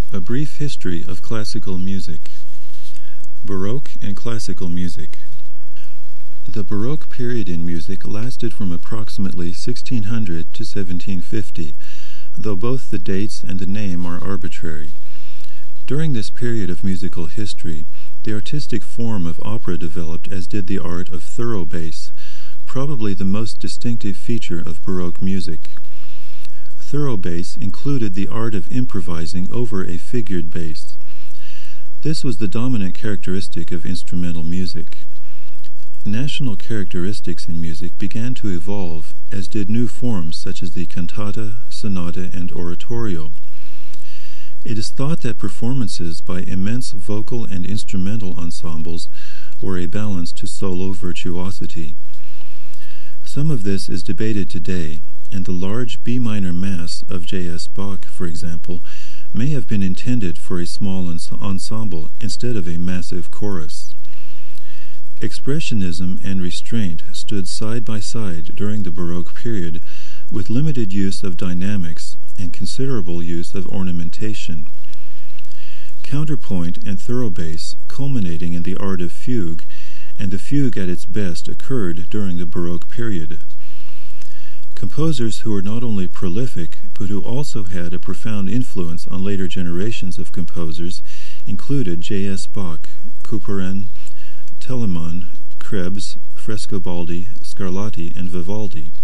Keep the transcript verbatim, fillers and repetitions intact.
A brief history of classical music. Baroque and classical music. The Baroque period in music lasted from approximately sixteen hundred to seventeen fifty, though both the dates and the name are arbitrary. During this period of musical history, the artistic form of opera developed, as did the art of thorough bass, probably the most distinctive feature of Baroque music. Thorough bass included the art of improvising over a figured bass. This was the dominant characteristic of instrumental music. National characteristics in music began to evolve, as did new forms such as the cantata, sonata, and oratorio. It is thought that performances by immense vocal and instrumental ensembles were a balance to solo virtuosity. Some of this is debated today, and the large B minor Mass of J S Bach, for example, may have been intended for a small ens- ensemble instead of a massive chorus. Expressionism and restraint stood side by side during the Baroque period, with limited use of dynamics and considerable use of ornamentation. Counterpoint and thorough bass, culminating in the art of fugue, and the fugue at its best occurred during the Baroque period. Composers who were not only prolific, but who also had a profound influence on later generations of composers included J S Bach, Couperin, Telemann, Krebs, Frescobaldi, Scarlatti, and Vivaldi.